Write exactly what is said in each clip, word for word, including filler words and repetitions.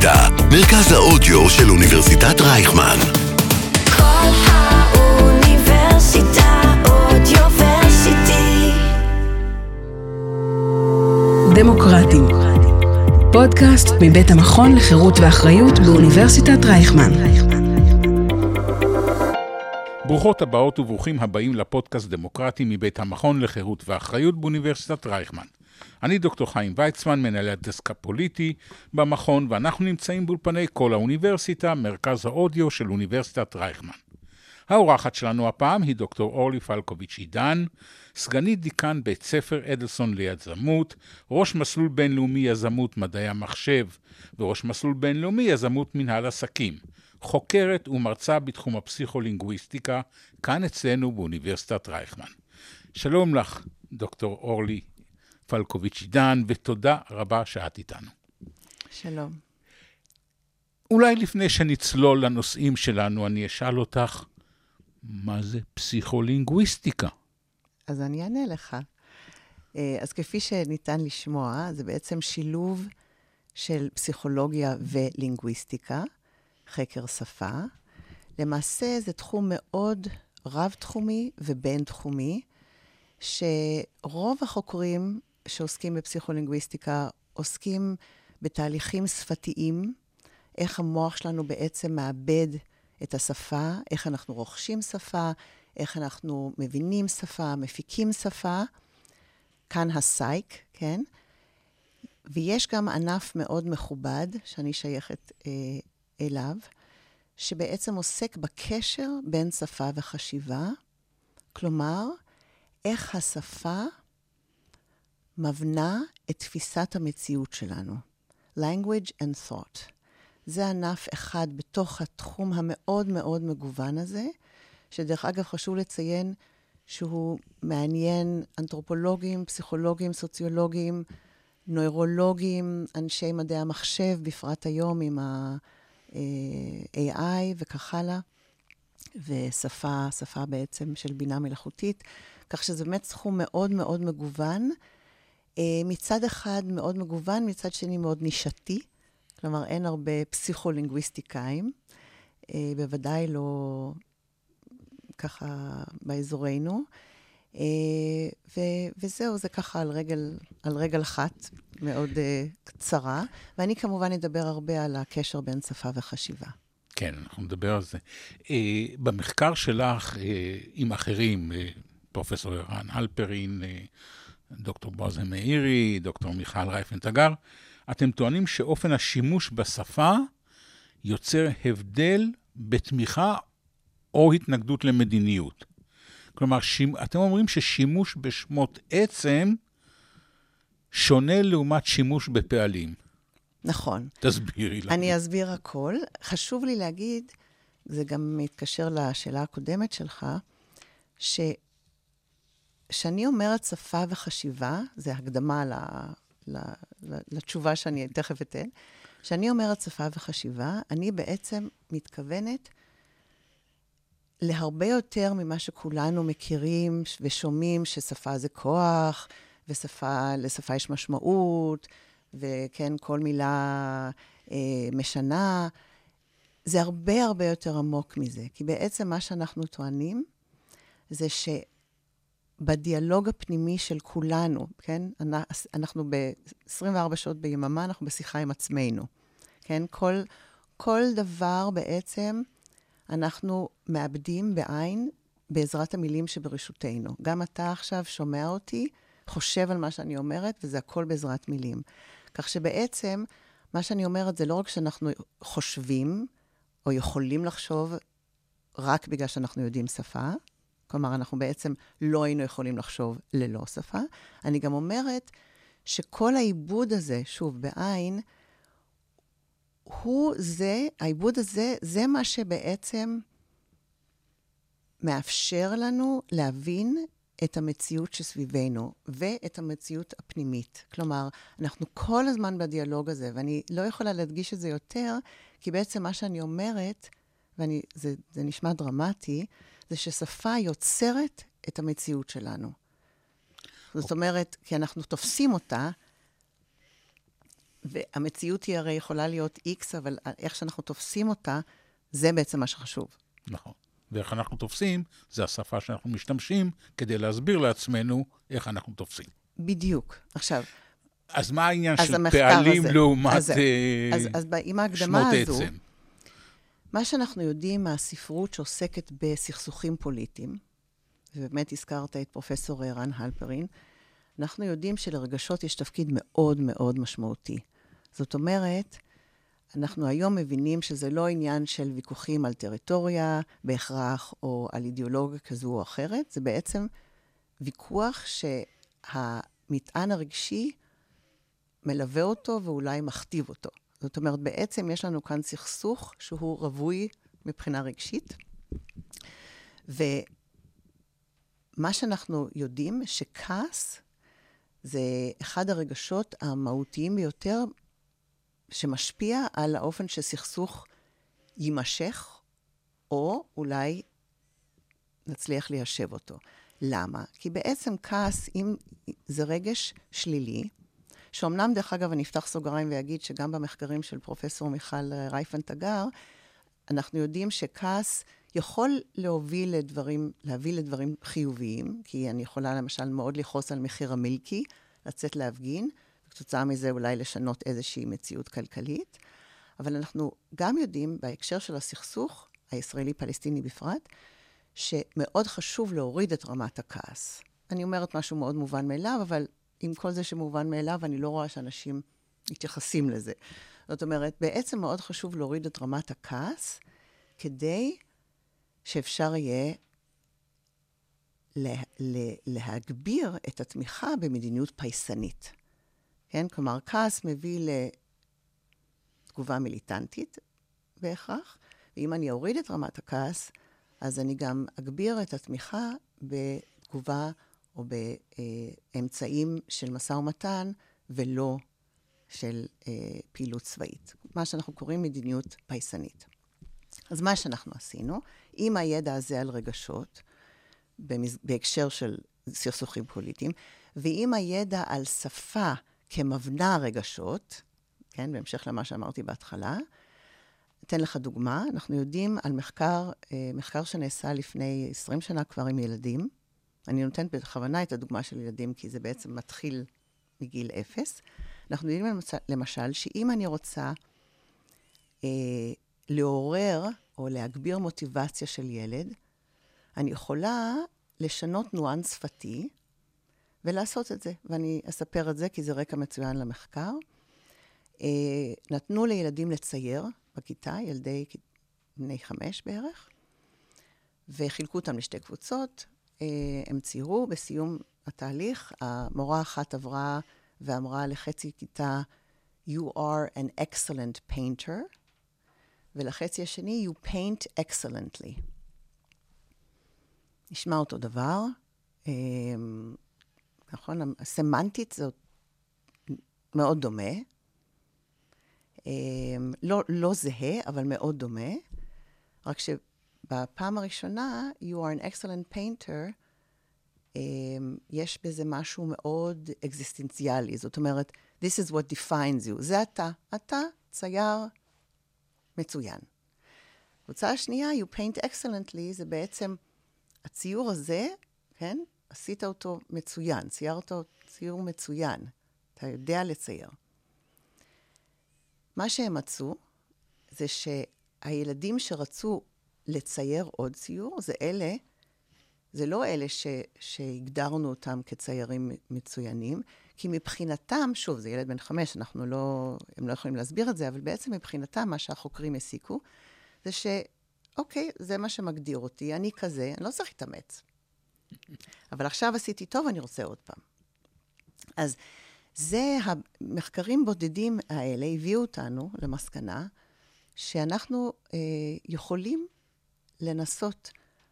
אוניברסיטה, מרכז האודיו של אוניברסיטת רייכמן. כל האוניברסיטה אודיוורסיטי. דמוקרטים. פודקאסט מבית המכון לחירות ואחריות באוניברסיטת רייכמן. ברוכות הבאות וברוכים הבאים לפודקאסט דמוקרטי מבית המכון לחירות ואחריות באוניברסיטת רייכמן. אני דוקטור חיים ויצמן, מנהל הדסק הפוליטי במכון, ואנחנו נמצאים באולפני כל האוניברסיטה, מרכז האודיו של אוניברסיטת רייכמן. האורחת שלנו הפעם היא דוקטור אורלי פלקוביץ' עידן, סגנית דיקן בית ספר אדלסון ליזמות, ראש מסלול בינלאומי יזמות מדעי המחשב, וראש מסלול בינלאומי יזמות מנהל עסקים. חוקרת ומרצה בתחום הפסיכולינגוויסטיקה, כאן אצלנו באוניברסיטת רייכמן. שלום לך, דוקטור אורלי פלקוביץ' עידן, ותודה רבה שאת איתנו. שלום. אולי לפני שנצלול לנושאים שלנו, אני אשאל אותך, מה זה פסיכולינגוויסטיקה? אז אני אענה לך. אז כפי שניתן לשמוע, זה בעצם שילוב של פסיכולוגיה ולינגוויסטיקה, חקר שפה. למעשה זה תחום מאוד רב-תחומי ובין-תחומי, שרוב החוקרים שעוסקים בפסיכולינגוויסטיקה עוסקים בתהליכים שפתיים, איך המוח שלנו בעצם מאבד את השפה, איך אנחנו רוכשים שפה, איך אנחנו מבינים שפה, מפיקים שפה, כאן הסייק, כן? ויש גם ענף מאוד מכובד, שאני שייכת אה, אליו, שבעצם עוסק בקשר בין שפה וחשיבה, כלומר, איך השפה מבנה את תפיסת המציאות שלנו. Language and thought. זה ענף אחד בתוך התחום המאוד מאוד מגוון הזה, שדרך אגב חשוב לציין שהוא מעניין אנתרופולוגים, פסיכולוגים, סוציולוגים, נוירולוגים, אנשי מדעי המחשב, בפרט היום עם ה-איי איי וכך הלאה, ושפה, שפה בעצם של בינה מלאכותית, כך שזה באמת תחום מאוד מאוד מגוון. מצד אחד מאוד מגוון, מצד שני מאוד נישתי, כלומר אין הרבה פסיכולינגוויסטיקאים, בוודאי לא ככה באזורנו, ו- וזהו, זה ככה על רגל, על רגל אחת, מאוד קצרה, ואני כמובן אדבר הרבה על הקשר בין שפה וחשיבה. כן, אנחנו נדבר על זה. במחקר שלך עם אחרים, פרופסור ערן הלפרין, דוקטור בועז מאירי, דוקטור מיכל רייפן-טגר, אתם טוענים שאופן השימוש בשפה יוצר הבדל בתמיכה או התנגדות למדיניות. כלומר, שימ... אתם אומרים ששימוש בשמות עצם שונה לעומת שימוש בפעלים. נכון. תסבירי לנו. אני אסביר הכל. חשוב לי להגיד, זה גם מתקשר לשאלה הקודמת שלך, ש... שאני אומרת שפה וחשיבה, זה הקדמה ל... ל... לתשובה שאני תכף אתן, שאני אומרת שפה וחשיבה, אני בעצם מתכוונת להרבה יותר ממה שכולנו מכירים ושומעים, ששפה זה כוח, ושפה, לשפה יש משמעות, וכן, כל מילה אה, משנה. זה הרבה הרבה יותר עמוק מזה, כי בעצם מה שאנחנו טוענים, זה שבדיאלוג הפנימי של כולנו, כן? אנחנו ב-עשרים וארבע שעות ביממה, אנחנו בשיחה עם עצמנו, כן? כל, כל דבר בעצם אנחנו מאבדים בעין בעזרת המילים שברשותנו. גם אתה עכשיו שומע אותי, חושב על מה שאני אומרת, וזה הכל בעזרת מילים. כך שבעצם, מה שאני אומרת זה לא רק שאנחנו חושבים, או יכולים לחשוב, רק בגלל שאנחנו יודעים שפה, כלומר, אנחנו בעצם לא היינו יכולים לחשוב ללא שפה. אני גם אומרת שכל העיבוד הזה, שוב, בעין, הוא זה, העיבוד הזה, זה מה שבעצם מאפשר לנו להבין את המציאות שסביבנו, ואת המציאות הפנימית. כלומר, אנחנו כל הזמן בדיאלוג הזה, ואני לא יכולה להדגיש את זה יותר, כי בעצם מה שאני אומרת, וזה זה נשמע דרמטי, זה ששפה יוצרת את המציאות שלנו. זאת אומרת, כי אנחנו תופסים אותה, והמציאות היא הרי יכולה להיות X, אבל איך שאנחנו תופסים אותה, זה בעצם מה שחשוב. נכון. ואיך אנחנו תופסים, זה השפה שאנחנו משתמשים כדי להסביר לעצמנו איך אנחנו תופסים. בדיוק. עכשיו, אז מה העניין אז של פעלים הזה, לעומת אז, אה, אז, אז עם ההקדמה שמות הזו, עצם? מה שאנחנו יודעים מהספרות שעוסקת בסכסוכים פוליטיים, ובאמת הזכרת את פרופסור רן הלפרין, אנחנו יודעים שלרגשות יש תפקיד מאוד מאוד משמעותי. זאת אומרת, אנחנו היום מבינים שזה לא עניין של ויכוחים על טריטוריה בהכרח, או על אידיאולוגיה כזו או אחרת, זה בעצם ויכוח שהמטען הרגשי מלווה אותו ואולי מכתיב אותו. זאת אומרת, בעצם יש לנו כאן סכסוך שהוא רווי מבחינה רגשית, ומה שאנחנו יודעים שכעס זה אחד הרגשות המהותיים ביותר שמשפיע על האופן שסכסוך יימשך, או אולי נצליח ליישב אותו. למה? כי בעצם כעס, אם זה רגש שלילי, שאומנם דרך אגב אני אפתח סוגריים ואגיד שגם במחקרים של פרופסור מיכל רייפן-טגר, אנחנו יודעים שכעס יכול להוביל לדברים, להביא לדברים חיוביים, כי אני יכולה למשל מאוד לכעוס על מחיר המילקי, לצאת להפגין, וכתוצאה מזה אולי לשנות איזושהי מציאות כלכלית, אבל אנחנו גם יודעים בהקשר של הסכסוך, הישראלי-פלסטיני בפרט, שמאוד חשוב להוריד את רמת הכעס. אני אומרת משהו מאוד מובן מאליו, אבל עם כל זה שמובן מאליו, אני לא רואה שאנשים מתייחסים לזה. זאת אומרת, בעצם מאוד חשוב להוריד את רמת הכעס, כדי שאפשר יהיה לה, לה, להגביר את התמיכה במדיניות פייסנית. כן? כלומר, כעס מביא לתגובה מיליטנטית בהכרח, ואם אני אוריד את רמת הכעס, אז אני גם אגביר את התמיכה בתגובה או באמצעים של משא ומתן, ולא של אה, פעילות צבאית. מה שאנחנו קוראים מדיניות פייסנית. אז מה שאנחנו עשינו, עם הידע הזה על רגשות, במס... בהקשר של סכסוכים פוליטיים, ועם הידע על שפה כמבנה רגשות, כן, בהמשך למה שאמרתי בהתחלה, אתן לך דוגמה, אנחנו יודעים על מחקר, אה, מחקר שנעשה לפני עשרים שנה כבר עם ילדים, אני נותנת בכוונה את הדוגמה של ילדים, כי זה בעצם מתחיל מגיל אפס. אנחנו יודעים למשל, שאם אני רוצה אה, לעורר או להגביר מוטיבציה של ילד, אני יכולה לשנות נואנס שפתי ולעשות את זה. ואני אספר את זה, כי זה רקע מצוין למחקר. אה, נתנו לילדים לצייר בכיתה, ילדי בני חמש בערך, וחילקו אותם לשתי קבוצות, הם ציירו, בסיום התהליך, המורה אחת עברה ואמרה לחצי כיתה, You are an excellent painter, ולחצי השני, You paint excellently. נשמע אותו דבר, נכון, הסמנטית זה מאוד דומה, לא, לא זהה, אבל מאוד דומה, רק ש... בפעם הראשונה, you are an excellent painter, um, יש בזה משהו מאוד אקזיסטנציאלי. זאת אומרת, this is what defines you. זה אתה. אתה צייר מצוין. קבוצה השנייה, you paint excellently, זה בעצם הציור הזה, כן? עשית אותו מצוין. ציירת אותו ציור מצוין. אתה יודע לצייר. מה שהם מצאו, זה שהילדים שרצו לצייר עוד ציור, זה אלה, זה לא אלה ש, שהגדרנו אותם כציירים מצוינים, כי מבחינתם, שוב, זה ילד בן חמש, אנחנו לא, הם לא יכולים להסביר את זה, אבל בעצם מבחינתם, מה שהחוקרים הסיקו, זה ש, אוקיי, זה מה שמגדיר אותי, אני כזה, אני לא צריך להתאמץ. אבל עכשיו עשיתי טוב, אני רוצה עוד פעם. אז זה, המחקרים בודדים האלה הביאו אותנו למסקנה, שאנחנו אה, יכולים לנסות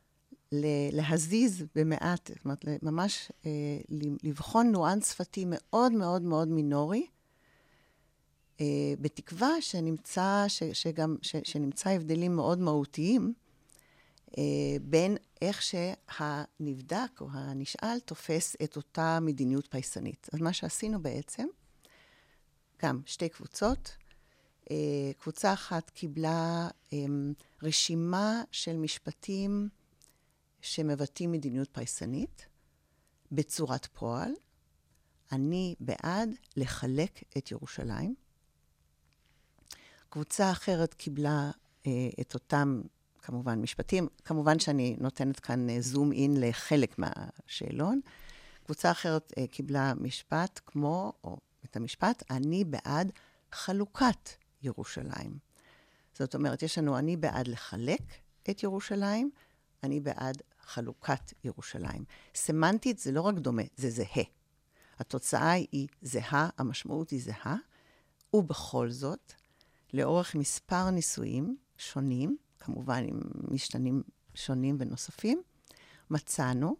להזיז במעט, זאת אומרת, ממש אה, לבחון נואנס שפתי מאוד מאוד מאוד מינורי, אה, בתקווה שנמצא, ש, שגם, ש, שנמצא הבדלים מאוד מהותיים, אה, בין איך שהנבדק או הנשאל תופס את אותה מדיניות פייסנית. אז מה שעשינו בעצם, גם שתי קבוצות. קבוצה אחת קיבלה רשימה של משפטים שמבטאים מדיניות פייסנית, בצורת פועל. אני בעד לחלק את ירושלים. קבוצה אחרת קיבלה את אותם, כמובן, משפטים. כמובן שאני נותנת כאן זום אין לחלק מהשאלון. קבוצה אחרת קיבלה משפט כמו, או את המשפט, אני בעד חלוקת ירושלים. זאת אומרת, יש לנו, אני בעד לחלק את ירושלים, אני בעד חלוקת ירושלים. סמנטית זה לא רק דומה, זה זהה. התוצאה היא זהה, המשמעות היא זהה, ובכל זאת, לאורך מספר ניסויים שונים, כמובן עם משתנים שונים ונוספים, מצאנו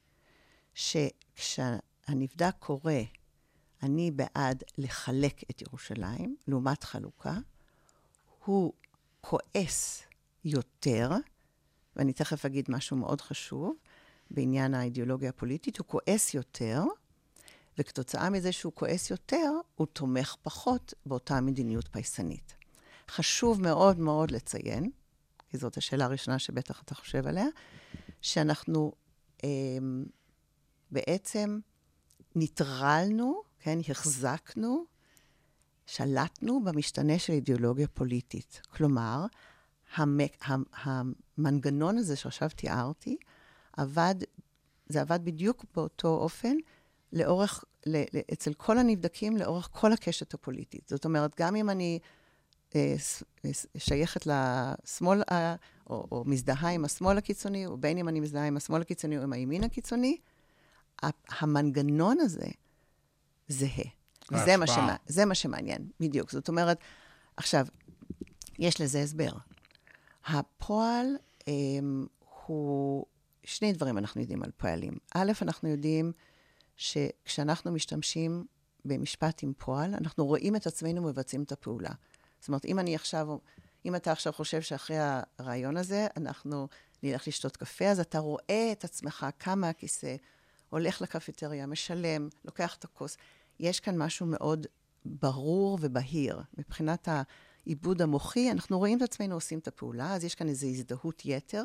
שכשהנבדק קורא, אני בעד לחלק את ירושלים, לעומת חלוקה, הוא כועס יותר, ואני תכף אגיד משהו מאוד חשוב, בעניין האידיאולוגיה הפוליטית, הוא כועס יותר, וכתוצאה מזה שהוא כועס יותר, הוא תומך פחות באותה מדיניות פייסנית. חשוב מאוד מאוד לציין, כי זאת השאלה הראשונה שבטח אתה חושב עליה, שאנחנו אה, בעצם נטרלנו, כן, החזקנו, שלטנו במשתנה של אידיאולוגיה פוליטית. כלומר, המק, המנגנון הזה שעכשיו תיארתי, עבד, זה עבד בדיוק באותו אופן, לאורך, אצל כל הנבדקים, לאורך כל הקשת הפוליטית. זאת אומרת, גם אם אני אה, שייכת לשמאל, או, או מזדהה עם השמאל הקיצוני, או בין אם אני מזדהה עם השמאל הקיצוני או עם הימין הקיצוני, המנגנון הזה זהה. זה מה, שמה, זה מה שמעניין, בדיוק. זאת אומרת, עכשיו, יש לזה הסבר. הפועל אה, הוא, שני דברים אנחנו יודעים על פועלים. א', אנחנו יודעים שכשאנחנו משתמשים במשפט עם פועל, אנחנו רואים את עצמנו מבצעים את הפעולה. זאת אומרת, אם אני עכשיו, אם אתה עכשיו חושב שאחרי הרעיון הזה, אנחנו נלך לשתות קפה, אז אתה רואה את עצמך, קם מהכיסא, הולך לקפיטריה, משלם, לוקח את הכוס. יש כאן משהו מאוד ברור ובהיר. מבחינת העיבוד המוחי, אנחנו רואים את עצמנו עושים את הפעולה, אז יש כאן איזו הזדהות יתר,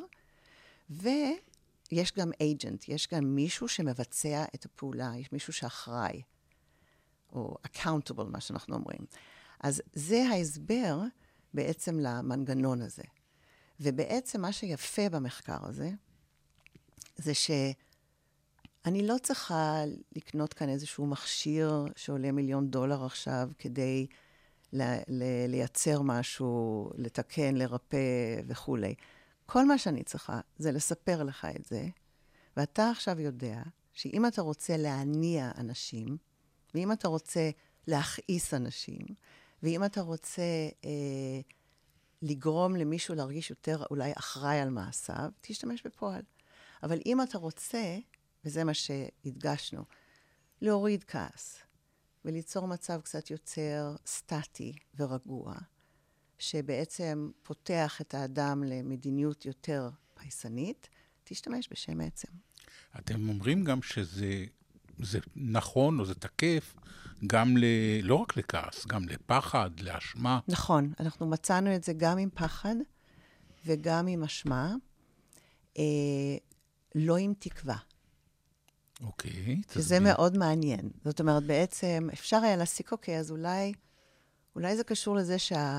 ויש גם agent, יש גם מישהו שמבצע את הפעולה, יש מישהו שאחראי, או accountable, מה שאנחנו אומרים. אז זה ההסבר בעצם למנגנון הזה. ובעצם מה שיפה במחקר הזה, זה שאני לא צריכה לקנות כאן איזשהו מכשיר שעולה מיליון דולר עכשיו, כדי ל- ל- לייצר משהו, לתקן, לרפא וכו'. כל מה שאני צריכה זה לספר לך את זה, ואתה עכשיו יודע שאם אתה רוצה להניע אנשים, ואם אתה רוצה להכעיס אנשים, ואם אתה רוצה אה, לגרום למישהו להרגיש יותר אולי אחראי על מעשיו, תשתמש בפועל. אבל אם אתה רוצה, וזה מה שהדגשנו, להוריד כעס, וליצור מצב קצת יותר סטטי ורגוע, שבעצם פותח את האדם למדיניות יותר פייסנית, תשתמש בשם עצם. אתם אומרים גם שזה זה נכון או זה תקף גם ל, לא רק לכעס, גם לפחד, לאשמה. נכון, אנחנו מצאנו את זה גם עם פחד וגם עם אשמה, אה, לא עם תקווה. אוקיי, תסביר. שזה מאוד מעניין. זאת אומרת, בעצם אפשר היה להסיק, אוקיי, אז אולי, אולי זה קשור לזה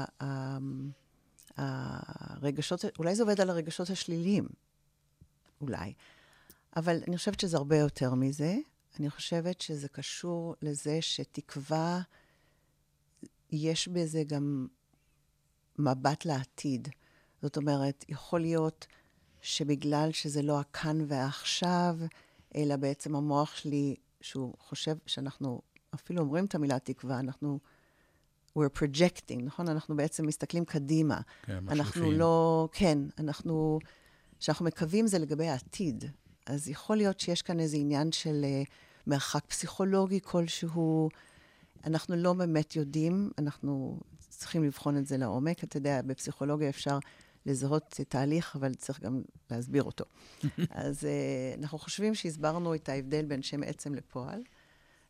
שהרגשות, אולי זה עובד על הרגשות השליליים, אולי. אבל אני חושבת שזה הרבה יותר מזה. אני חושבת שזה קשור לזה שתקווה, יש בזה גם מבט לעתיד. זאת אומרת, יכול להיות שבגלל שזה לא הכאן והעכשיו, אלא בעצם המוח שלי, שהוא חושב שאנחנו אפילו אומרים את המילה תקווה, אנחנו, we're projecting, נכון? אנחנו בעצם מסתכלים קדימה. כן, משליפים. אנחנו לא, כן, אנחנו, שאנחנו מקווים זה לגבי העתיד. אז יכול להיות שיש כאן איזה עניין של uh, מרחק פסיכולוגי כלשהו. אנחנו לא באמת יודעים, אנחנו צריכים לבחון את זה לעומק. אתה יודע, בפסיכולוגיה אפשר לזהות תהליך, אבל צריך גם להסביר אותו. אז uh, אנחנו חושבים שהסברנו את ההבדל בין שם עצם לפועל,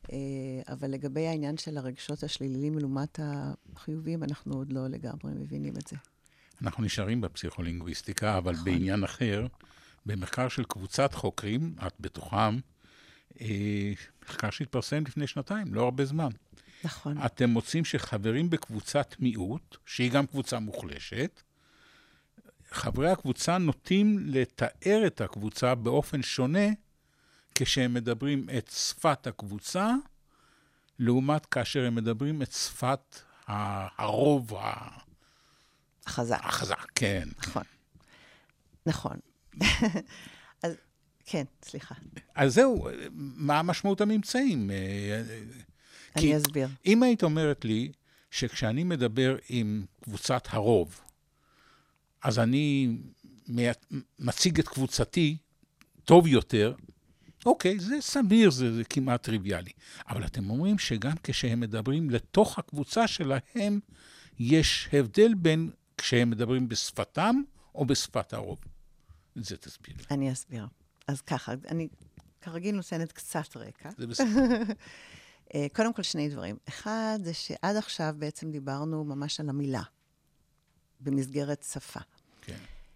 אבל לגבי העניין של הרגשות השליליים לעומת החיוביים, אנחנו עוד לא לגמרי מבינים את זה. אנחנו נשארים בפסיכולינגוויסטיקה, אבל נכון. בעניין אחר, במחקר של קבוצת חוקרים, את בתוכם, אה, מחקר שהתפרסם לפני שנתיים, לא הרבה זמן. נכון. אתם מוצאים שחברים בקבוצת מיעוט, שהיא גם קבוצה מוחלשת, חברי הקבוצה נוטים לתאר את הקבוצה באופן שונה, כשהם מדברים את שפת הקבוצה, לעומת כאשר הם מדברים את שפת הרוב החזק. החזק, כן. נכון. נכון. אז, כן, סליחה. אז זהו, מה המשמעות הממצאים? אני אסביר. אם היית אומרת לי שכשאני מדבר עם קבוצת הרוב, אז אני מציג את קבוצתי טוב יותר, אוקיי, זה סביר, זה, זה כמעט טריוויאלי. אבל אתם אומרים שגם כשהם מדברים לתוך הקבוצה שלהם, יש הבדל בין כשהם מדברים בשפתם או בשפת הרוב. זה תסביר. אני אסביר. אז ככה, אני כרגיל נותנת קצת רקע. זה בסדר. קודם כל שני דברים. אחד זה שעד עכשיו בעצם דיברנו ממש על המילה, במסגרת שפה. כן.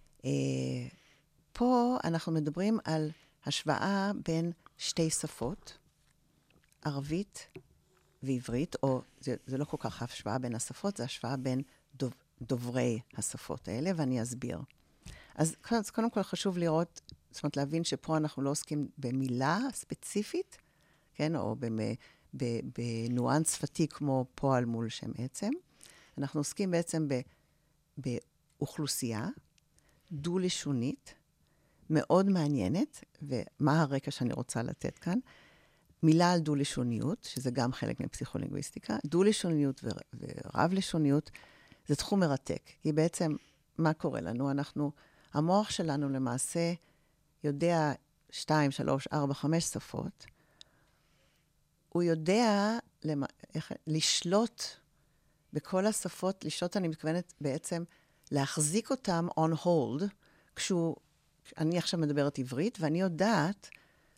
פה אנחנו מדברים על השוואה בין שתי שפות, ערבית ועברית, או זה, זה לא כל כך השוואה בין השפות, זה השוואה בין דוב, דוברי השפות האלה, ואני אסביר. אז, אז קודם כל חשוב לראות, זאת אומרת להבין שפה אנחנו לא עוסקים במילה ספציפית, כן, או בנואנס שפתי כמו פועל מול שם עצם. אנחנו עוסקים בעצם ב, באוכלוסייה דו-לשונית, מאוד מעניינת, ומה הרקע שאני רוצה לתת כאן? מילה על דו-לשוניות, שזה גם חלק מפסיכולינגוויסטיקה. דו-לשוניות ורב-לשוניות זה תחום מרתק, כי בעצם מה קורה לנו? אנחנו, המוח שלנו למעשה יודע שתיים, שלוש, ארבע, חמש שפות. הוא יודע למה, איך, לשלוט בכל השפות, לשלוט אני מתכוונת בעצם להחזיק אותם on hold, כשהוא אני עכשיו מדברת עברית, ואני יודעת,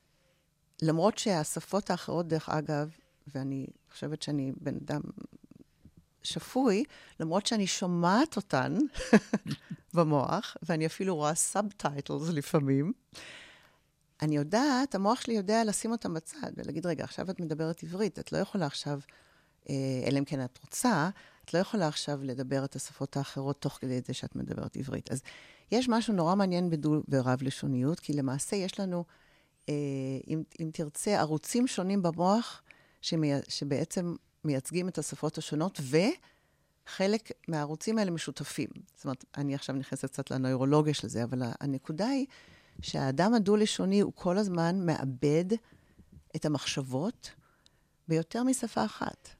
למרות שהשפות האחרות, דרך אגב, ואני חושבת שאני בן אדם שפוי, למרות שאני שומעת אותן במוח, ואני אפילו רואה סאבטייטלס לפעמים, אני יודעת, המוח שלי יודע לשים אותם בצד, ולהגיד, רגע, עכשיו את מדברת עברית, את לא יכולה עכשיו, אלא אם כן את רוצה, את לא יכולה עכשיו לדבר את השפות האחרות תוך כדי זה שאת מדברת עברית. אז יש משהו נורא מעניין בדו ורב לשוניות, כי למעשה יש לנו, אה, אם, אם תרצה, ערוצים שונים במוח שמי, שבעצם מייצגים את השפות השונות, וחלק מהערוצים האלה משותפים. זאת אומרת, אני עכשיו נכנסת קצת לנוירולוגיה של זה, אבל הנקודה היא שהאדם הדו-לשוני הוא כל הזמן מאבד את המחשבות ביותר משפה אחת.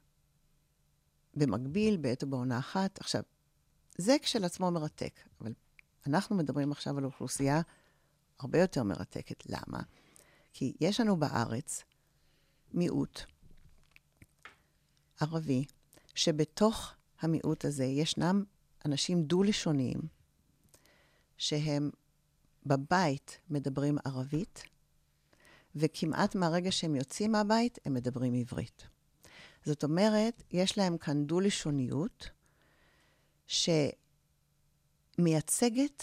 במקביל, בעת ובעונה אחת. עכשיו, זה כשלעצמו מרתק, אבל אנחנו מדברים עכשיו על אוכלוסייה הרבה יותר מרתקת. למה? כי יש לנו בארץ מיעוט ערבי, שבתוך המיעוט הזה ישנם אנשים דו-לשוניים, שהם בבית מדברים ערבית, וכמעט מהרגע שהם יוצאים מהבית, הם מדברים עברית. זאת אומרת, יש להם כאן דו-לשוניות, שמייצגת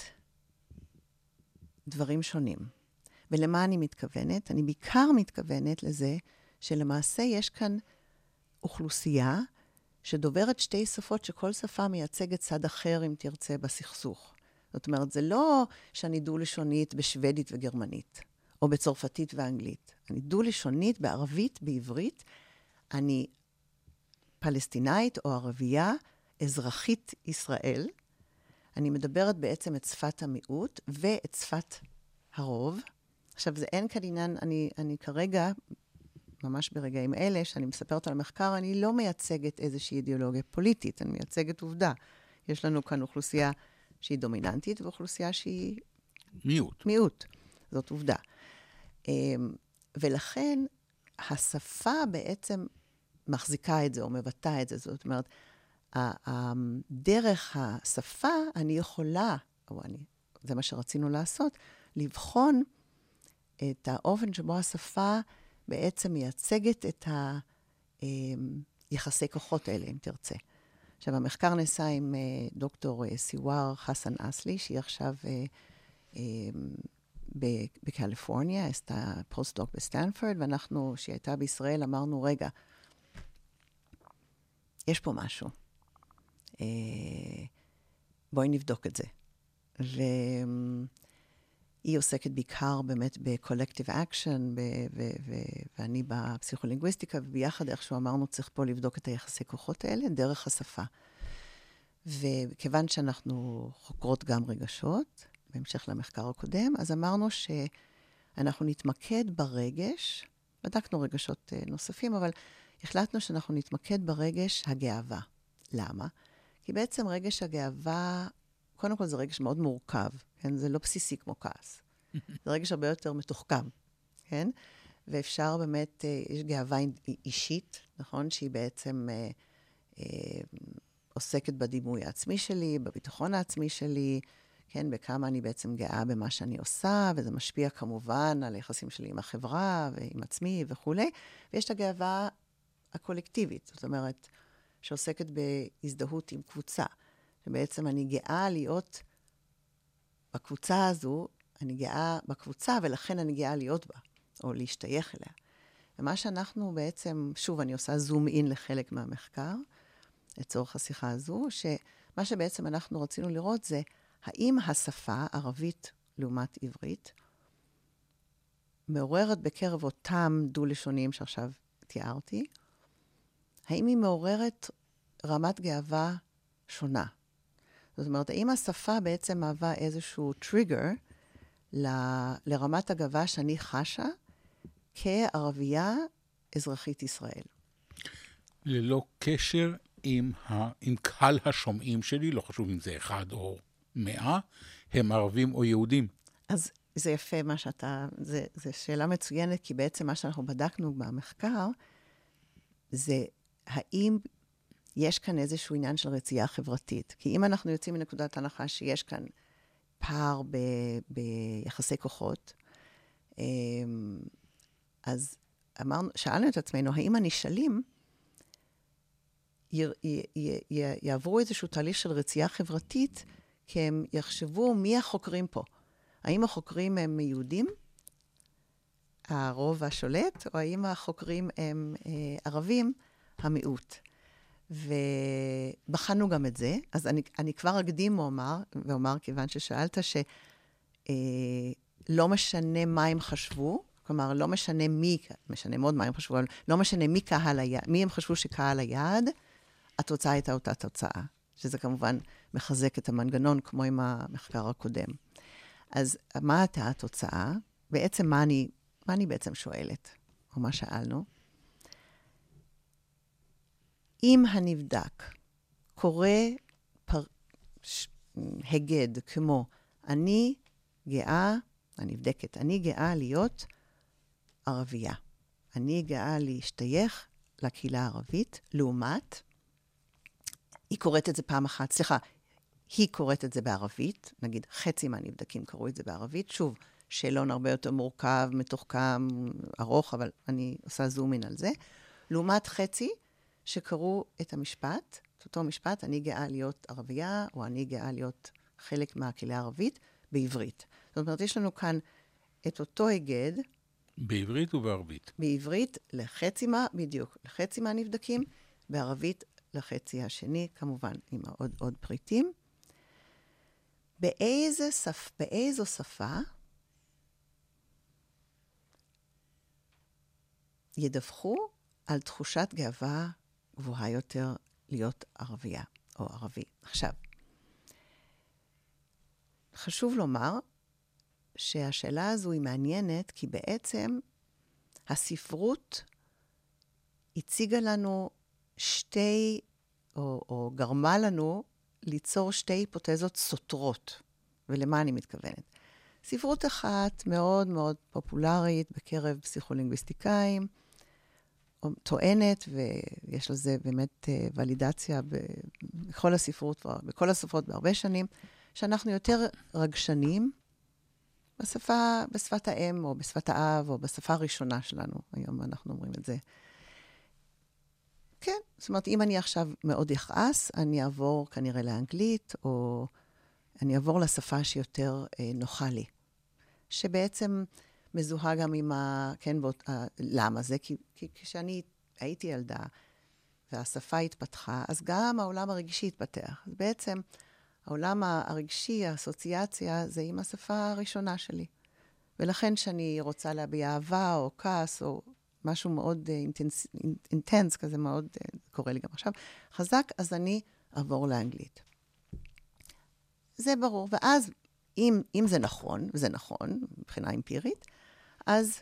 דברים שונים. ולמה אני מתכוונת? אני בעיקר מתכוונת לזה שלמעשה יש כאן אוכלוסייה שדוברת שתי שפות שכל שפה מייצגת צד אחר, אם תרצה, בסכסוך. זאת אומרת, זה לא שאני דו-לשונית בשוודית וגרמנית, או בצרפתית ואנגלית. אני דו-לשונית בערבית, בעברית. אני פלסטינאית או ערבייה, אזרחית ישראל. אני מדברת בעצם את שפת המיעוט ואת שפת הרוב. עכשיו, זה אין כאן עניין, אני, אני כרגע, ממש ברגעים אלה, שאני מספרת על המחקר, אני לא מייצגת איזושהי אידיאולוגיה פוליטית, אני מייצגת עובדה. יש לנו כאן אוכלוסייה שהיא דומיננטית, ואוכלוסייה שהיא מיעוט. מיעוט. זאת עובדה. ולכן, השפה בעצם מחזיקה את זה, או מבטא את זה. זאת אומרת, דרך השפה, אני יכולה, או אני, זה מה שרצינו לעשות, לבחון את האופן שבו השפה בעצם מייצגת את היחסי כוחות האלה, אם תרצה. עכשיו, המחקר נעשה עם דוקטור סיואר חסן אסלי, שהיא עכשיו בקליפורניה, עשתה פוסט-דוק בסטנפורד, ואנחנו, שהיא הייתה בישראל, אמרנו, רגע, יש פה משהו. בואי נבדוק את זה. והיא עוסקת בעיקר באמת ב-collective action, ואני בפסיכולינגוויסטיקה, וביחד איכשהו אמרנו, צריך פה לבדוק את היחסי כוחות האלה דרך השפה. וכיוון שאנחנו חוקרות גם רגשות, בהמשך למחקר הקודם, אז אמרנו שאנחנו נתמקד ברגש, בדקנו רגשות נוספים, אבל החלטנו שאנחנו נתמקד ברגש הגאווה. למה? כי בעצם רגש הגאווה, קודם כל זה רגש מאוד מורכב, כן? זה לא בסיסי כמו כעס. זה רגש הרבה יותר מתוחכם, כן? ואפשר באמת, יש גאווה אישית, נכון? שהיא בעצם אה, אה, עוסקת בדימוי העצמי שלי, בביטחון העצמי שלי, כן? בכמה אני בעצם גאה במה שאני עושה, וזה משפיע כמובן על היחסים שלי עם החברה ועם עצמי וכו'. ויש את הגאווה הקולקטיבית, זאת אומרת, שעוסקת בהזדהות עם קבוצה. שבעצם אני גאה להיות בקבוצה הזו, אני גאה בקבוצה, ולכן אני גאה להיות בה, או להשתייך אליה. ומה שאנחנו בעצם, שוב, אני עושה זום אין לחלק מהמחקר, לצורך השיחה הזו, שמה שבעצם אנחנו רצינו לראות זה, האם השפה, ערבית לעומת עברית, מעוררת בקרב אותם דו-לשוניים שעכשיו תיארתי, האם היא מעוררת רמת גאווה שונה? זאת אומרת, האם השפה בעצם מהווה איזשהו טריגר ל- לרמת הגאווה שאני חשה כערבייה אזרחית ישראל? ללא קשר עם, ה... עם קהל השומעים שלי, לא חשוב אם זה אחד או מאה, הם ערבים או יהודים. אז זה יפה מה שאתה, זה, זה שאלה מצוינת, כי בעצם מה שאנחנו בדקנו במחקר, זה האם יש כאן איזשהו עניין של רצייה חברתית. כי אם אנחנו יוצאים מנקודת הנחה שיש כאן פער ב, ביחסי כוחות, אז אמרנו, שאלנו את עצמנו, האם הנשאלים י, י, י, י, יעברו איזשהו תהליך של רצייה חברתית, כי הם יחשבו מי החוקרים פה. האם החוקרים הם יהודים, הרוב השולט, או האם החוקרים הם אה, ערבים, המיעוט. ובחנו גם את זה, אז אני, אני כבר אקדים ואומר, ואומר כיוון ששאלת שלא אה, משנה מה הם חשבו, כלומר, לא משנה מי, משנה מאוד מה הם חשבו, אבל לא משנה מי קהל היעד, מי הם חשבו שקהל היעד, התוצאה הייתה אותה תוצאה, שזה כמובן מחזק את המנגנון, כמו עם המחקר הקודם. אז מה הייתה התוצאה? בעצם מה אני, מה אני בעצם שואלת, או מה שאלנו? אם הנבדק קורא פר... ש... הגד כמו אני גאה, הנבדקת, אני גאה להיות ערבייה. אני גאה להשתייך לקהילה הערבית, לעומת, היא קוראת את זה פעם אחת, סליחה, היא קוראת את זה בערבית, נגיד חצי מהנבדקים קראו את זה בערבית, שוב, שאלון הרבה יותר מורכב, מתוחכם, ארוך, אבל אני עושה זומין על זה, לעומת חצי שקראו את המשפט, את אותו משפט, אני גאה להיות ערבייה, או אני גאה להיות חלק מהקהילה הערבית, בעברית. זאת אומרת, יש לנו כאן את אותו היגד, בעברית ובערבית. בעברית לחצי מה, בדיוק, לחצי מהנבדקים, בערבית לחצי השני, כמובן, עם עוד, עוד פריטים. באיזה שפ, באיזו שפה ידווחו על תחושת גאווה גבוהה יותר להיות ערבייה או ערבי. עכשיו, חשוב לומר שהשאלה הזו היא מעניינת, כי בעצם הספרות הציגה לנו שתי, או, או גרמה לנו ליצור שתי היפותזות סותרות. ולמה אני מתכוונת? ספרות אחת מאוד מאוד פופולרית בקרב פסיכולינגוויסטיקאים, טוענת, ויש לזה באמת ולידציה בכל הספרות, בכל השפות בהרבה שנים, שאנחנו יותר רגשנים בשפה, בשפת האם, או בשפת האב, או בשפה הראשונה שלנו. היום אנחנו אומרים את זה. כן, זאת אומרת, אם אני עכשיו מאוד יכעס, אני אעבור כנראה לאנגלית, או אני אעבור לשפה שיותר אה, נוחה לי. שבעצם מזוהה גם עם ה... כן, באות, ה... למה זה? כי, כי כשאני הייתי ילדה, והשפה התפתחה, אז גם העולם הרגשי התפתח. אז בעצם העולם הרגשי, האסוציאציה, זה עם השפה הראשונה שלי. ולכן שאני רוצה להביע אהבה או כעס או משהו מאוד אינטנס, אינטנס, כזה מאוד, קורה לי גם עכשיו, חזק, אז אני אעבור לאנגלית. זה ברור. ואז, אם, אם זה נכון, וזה נכון, מבחינה אמפירית, אז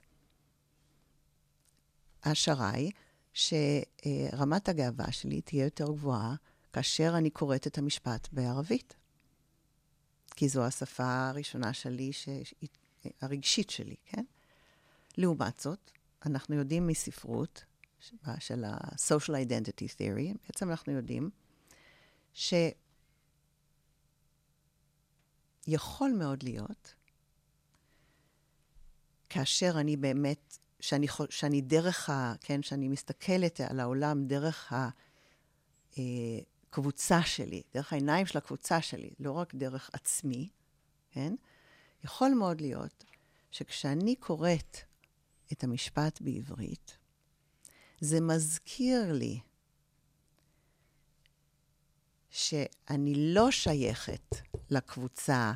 ההשערה היא שרמת הגאווה שלי תהיה יותר גבוהה כאשר אני קוראת את המשפט בערבית. כי זו השפה הראשונה שלי, ש... הרגשית שלי, כן? לעומת זאת, אנחנו יודעים מספרות של ה-social identity theory, בעצם אנחנו יודעים שיכול מאוד להיות, כאשר אני באמת, שאני, שאני דרך ה... כן, שאני מסתכלת על העולם דרך הקבוצה שלי, דרך העיניים של הקבוצה שלי, לא רק דרך עצמי, כן? יכול מאוד להיות שכשאני קוראת את המשפט בעברית, זה מזכיר לי שאני לא שייכת לקבוצה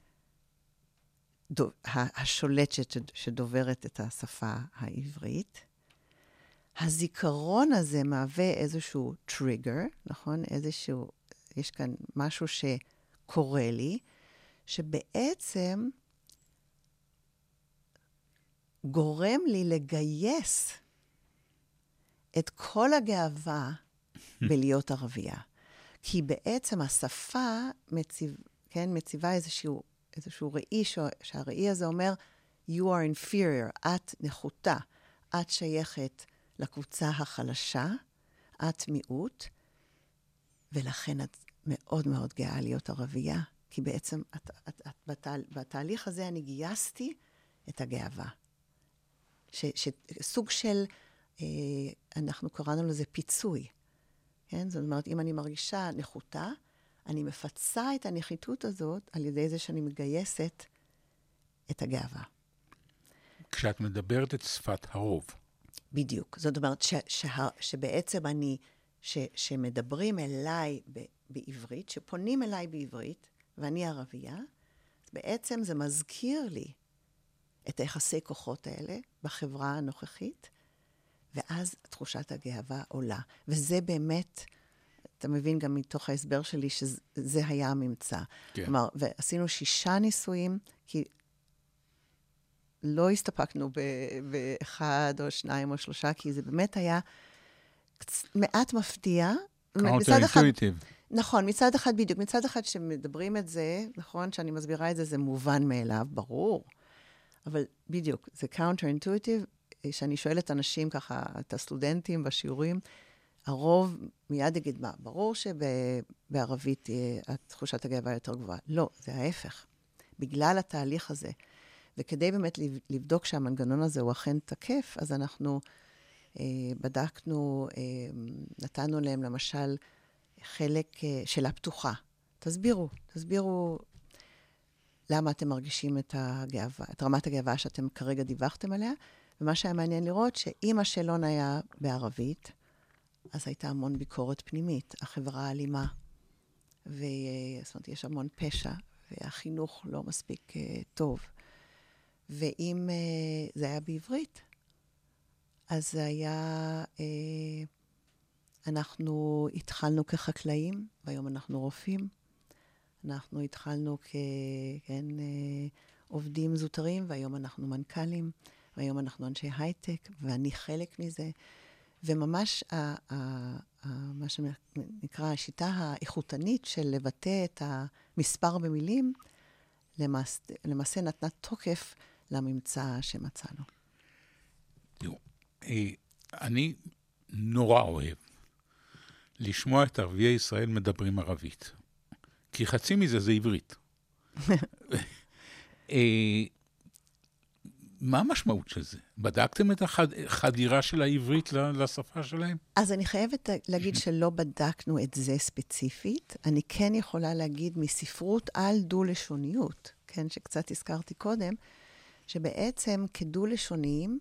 השולטת שדוברת את השפה העברית. הזיכרון הזה מהווה איזשהו טריגר, נכון? איזשהו, יש כאן משהו שקורה לי, שבעצם גורם לי לגייס את כל הגאווה בלהיות ערבייה. כי בעצם השפה מציב, כן, מציבה איזשהו, איזשהו ראי, שהראי הזה אומר, you are inferior, את נחותה, את שייכת לקבוצה החלשה, את מיעוט, ולכן את מאוד מאוד גאה להיות ערבייה. כי בעצם את, את, את, בתהל, בתהליך הזה אני גייסתי את הגאווה. ש, ש, סוג של, אה, אנחנו קראנו לזה פיצוי. כן? זאת אומרת, אם אני מרגישה נחותה, אני מפצה את הנחיתות הזאת על ידי זה שאני מגייסת את הגאווה. כשאת מדברת את שפת הרוב. בדיוק. זאת אומרת, ש, ש, שבעצם אני, ש, שמדברים אליי ב, בעברית, שפונים אליי בעברית, ואני ערבייה, בעצם זה מזכיר לי את היחסי כוחות האלה בחברה הנוכחית, ואז תחושת הגאווה עולה. וזה באמת, אתה מבין גם מתוך ההסבר שלי, שזה היה הממצא. כן. כלומר, ועשינו שישה ניסויים, כי לא הסתפקנו באחד או שניים או שלושה, כי זה באמת היה מעט מפתיע. קאונטר אינטואיטיב. נכון, מצד אחד בדיוק, מצד אחד שמדברים את זה, נכון, שאני מסבירה את זה, זה מובן מאליו, ברור. אבל בדיוק, זה counter-intuitive, שאני שואלת אנשים ככה, את הסטודנטים בשיעורים, הרוב מיד יגיד מה, ברור שבערבית תחושת הגאווה יותר גבוהה. לא, זה ההפך. בגלל התהליך הזה. וכדי באמת לבדוק שהמנגנון הזה הוא אכן תקף, אז אנחנו אה, בדקנו, אה, נתנו להם למשל חלק אה, שאלה פתוחה. תסבירו, תסבירו למה אתם מרגישים את הגאווה, את רמת הגאווה שאתם כרגע דיווחתם עליה, ומה שהיה מעניין לראות, שאם השאלון היה בערבית, אז הייתה המון ביקורת פנימית, החברה האלימה, וזאת אומרת, יש המון פשע, והחינוך לא מספיק uh, טוב. ואם uh, זה היה בעברית, אז זה היה, uh, אנחנו התחלנו כחקלאים, והיום אנחנו רופאים, אנחנו התחלנו כ... כן, uh, עובדים זוטרים, והיום אנחנו מנכ"לים, והיום אנחנו אנשי הייטק, ואני חלק מזה. וממש ה, ה, ה, מה שנקרא השיטה האיכותנית של לבטא את המספר במילים, למעשה, למעשה נתנה תוקף לממצא שמצאנו. תראו, אני נורא אוהב לשמוע את ערביי ישראל מדברים ערבית. כי חצי מזה זה עברית. מה המשמעות של זה? בדקתם את החדירה של העברית לשפה שלהם? אז אני חייבת להגיד שלא בדקנו את זה ספציפית. אני כן יכולה להגיד מספרות על דו-לשוניות, כן, שקצת הזכרתי קודם, שבעצם כדו-לשוניים,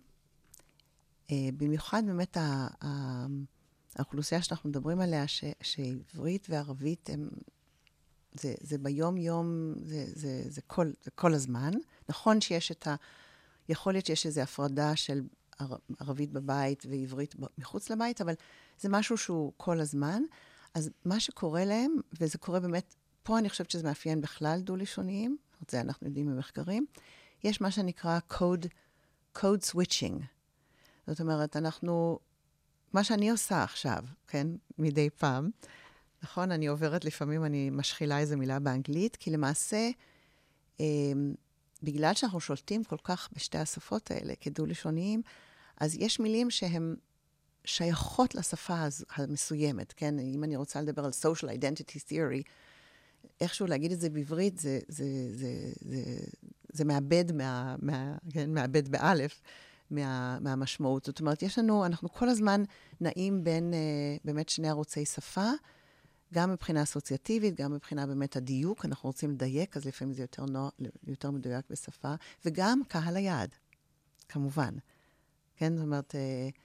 אה, במיוחד באמת ה- ה- האוכלוסייה שאנחנו מדברים עליה, ש- שעברית וערבית הם, זה, זה ביום-יום, זה, זה, זה, כל, זה כל הזמן. נכון שיש את ה... יכול להיות שיש איזו הפרדה של ערבית בבית ועברית מחוץ לבית, אבל זה משהו שהוא כל הזמן. אז מה שקורה להם, וזה קורה באמת, פה אני חושבת שזה מאפיין בכלל דו-לשוניים, את זה אנחנו יודעים במחקרים, יש מה שנקרא code, code switching. זאת אומרת, אנחנו, מה שאני עושה עכשיו, כן, מדי פעם, נכון, אני עוברת לפעמים, אני משחילה איזו מילה באנגלית, כי למעשה, אה, בגלל שאנחנו שולטים כל כך בשתי השפות האלה, כדו-לשוניים, אז יש מילים שהן שייכות לשפה המסוימת, כן? אם אני רוצה לדבר על social identity theory, איכשהו להגיד את זה בעברית, זה, זה, זה, זה, זה מאבד, מה, מה, כן? מאבד באלף, מה, מהמשמעות. זאת אומרת, יש לנו, אנחנו כל הזמן נעים בין uh, באמת שני ערוצי שפה, גם מבחינה אסוציאטיבית, גם מבחינה באמת הדיוק, אנחנו רוצים לדייק, אז לפעמים זה יותר, נוע, יותר מדויק בשפה, וגם קהל היעד, כמובן. כן, זאת אומרת...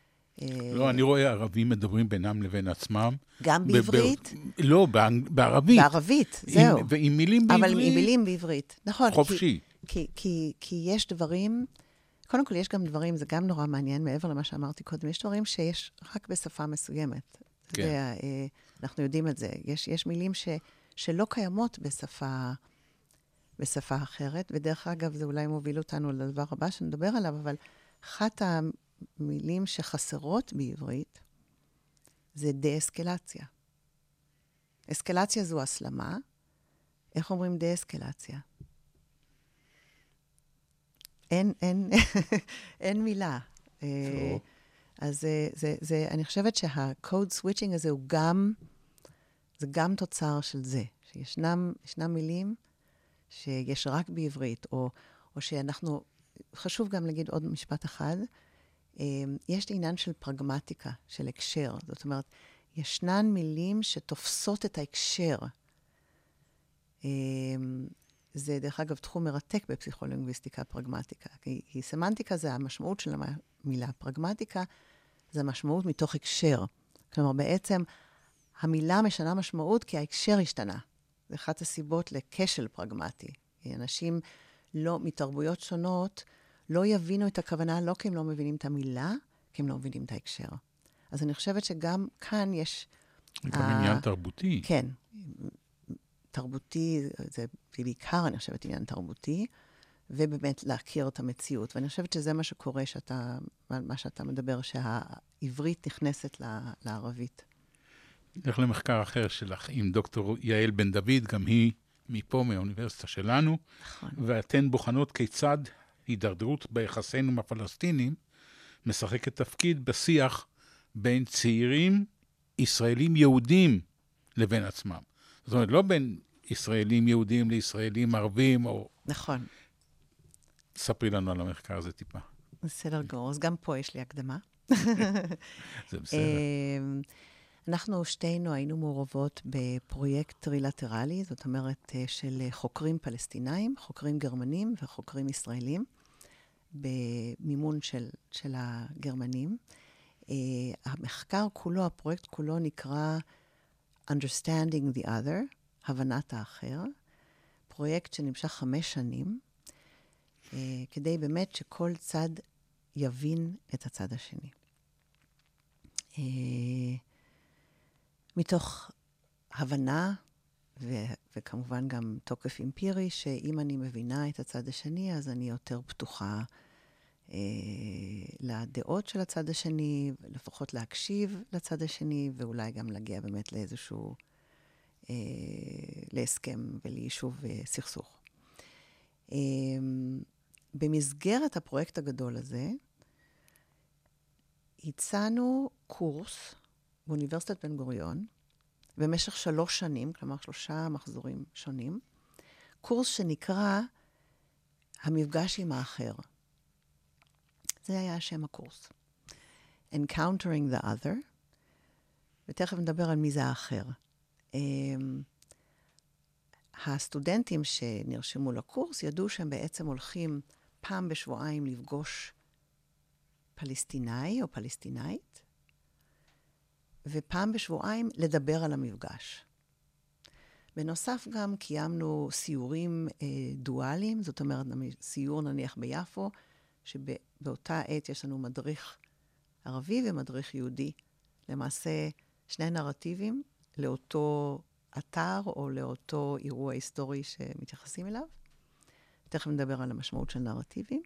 לא, אני רואה ערבים מדברים בינם לבין עצמם. גם בעברית? לא, בערבית. בערבית, זהו. ועם מילים בעברית. אבל עם מילים בעברית, נכון. חופשי. כי יש דברים, קודם כל יש גם דברים, זה גם נורא מעניין, מעבר למה שאמרתי קודם, יש דברים שיש רק בשפה מסוימת. כן. אנחנו יודעים את זה. יש מילים שלא קיימות בשפה בשפה אחרת, ודרך אגב, זה אולי מוביל אותנו לדבר הבא שנדבר עליו, אבל אחת המילים שחסרות בעברית, זה דה-אסקלציה. אסקלציה זו הסלמה. איך אומרים דה-אסקלציה? אין, אין, אין מילה. אז זה, זה, זה, אני חושבת שה-code switching הזה הוא גם, זה גם תוצר של זה, שישנם, ישנם מילים שיש רק בעברית, או, או שאנחנו, חשוב גם להגיד עוד משפט אחד, יש לי עניין של פרגמטיקה, של הקשר. זאת אומרת, ישנן מילים שתופסות את ההקשר. זה, דרך אגב, תחום מרתק בפסיכולינגוויסטיקה, פרגמטיקה. כי, כי סמנטיקה זה המשמעות של המילה. פרגמטיקה זה המשמעות מתוך הקשר. כלומר, בעצם המילה משנה משמעות כי ההקשר השתנה. זה אחת הסיבות לכשל פרגמטי. אנשים לא, מתרבויות שונות, לא יבינו את הכוונה, לא כי הם לא מבינים את המילה, כי הם לא מבינים את ההקשר. אז אני חושבת שגם כאן יש... גם ה... עניין תרבותי. כן. תרבותי, זה בעיקר, אני חושבת, עניין תרבותי, ובאמת להכיר את המציאות. ואני חושבת שזה מה שקורה, שאתה, מה שאתה מדבר, שהעברית נכנסת לערבית. נלך למחקר אחר שלך, עם דוקטור יעל בן דוד, גם היא מפה, מהאוניברסיטה שלנו, נכון. ואתן בוחנות כיצד הידרדרות ביחסינו עם הפלסטינים, משחקת תפקיד בשיח בין צעירים ישראלים יהודים לבין עצמם. זאת אומרת, לא בין ישראלים יהודים לישראלים ערבים, או... נכון. ספרי לנו על המחקר הזה טיפה. בסדר גמור, אז גם פה יש לי הקדמה. זה בסדר. אנחנו שתינו היינו מעורבות בפרויקט טרילטרלי, זאת אומרת, של חוקרים פלסטינאים, חוקרים גרמנים וחוקרים ישראלים, במימון של, של הגרמנים. המחקר כולו, הפרויקט כולו נקרא Understanding the Other, הבנת האחר, פרויקט שנמשך חמש שנים, כדי באמת שכל צד יבין את הצד השני. מתוך הבנה, ו- וכמובן גם תוקף אמפירי, שאם אני מבינה את הצד השני, אז אני יותר פתוחה אה, לדעות של הצד השני, לפחות להקשיב לצד השני, ואולי גם להגיע באמת לאיזשהו, אה, להסכם וליישוב אה, סכסוך. אה, במסגרת הפרויקט הגדול הזה, הצענו קורס, באוניברסיטת בן גוריון, במשך שלוש שנים, כלומר שלושה מחזורים שונים, קורס שנקרא המפגש עם האחר. זה היה השם הקורס. Encountering the other, ותכף נדבר על מי זה האחר. הסטודנטים שנרשמו לקורס ידעו שהם בעצם הולכים פעם בשבועיים לפגוש פלסטיני או פלסטינאית, ופעם בשבועיים לדבר על המפגש. בנוסף גם קיימנו סיורים אה, דואליים, זאת אומרת, סיור נניח ביפו, שבאותה עת יש לנו מדריך ערבי ומדריך יהודי. למעשה, שני נרטיבים לאותו אתר או לאותו אירוע היסטורי שמתייחסים אליו. תכף נדבר על המשמעות של נרטיבים.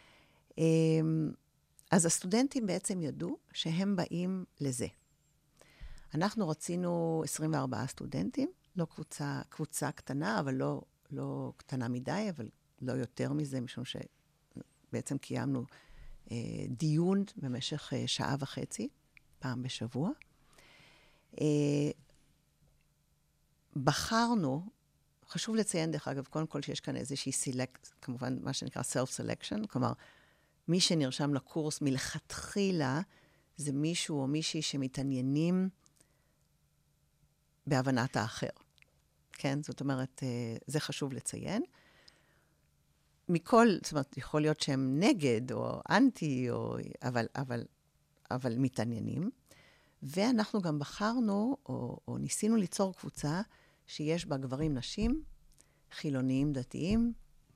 אז הסטודנטים בעצם ידעו שהם באים לזה. אנחנו רצינו עשרים וארבעה סטודנטים, לא קבוצה, קבוצה קטנה, אבל לא, לא קטנה מדי, אבל לא יותר מזה, משום שבעצם קיימנו אה, דיון במשך אה, שעה וחצי, פעם בשבוע. אה, בחרנו, חשוב לציין דרך אגב, קודם כל שיש כאן איזושהי סילקט, כמובן מה שנקרא self-selection, כלומר, מי שנרשם לקורס מלכתחילה, זה מישהו או מישהי שמתעניינים בהבנת האחר. כן? זאת אומרת, זה חשוב לציין. מכל, זאת אומרת, יכול להיות שהם נגד או אנטי, או, אבל, אבל, אבל מתעניינים. ואנחנו גם בחרנו, או, או ניסינו ליצור קבוצה שיש בה גברים, נשים, חילוניים, דתיים,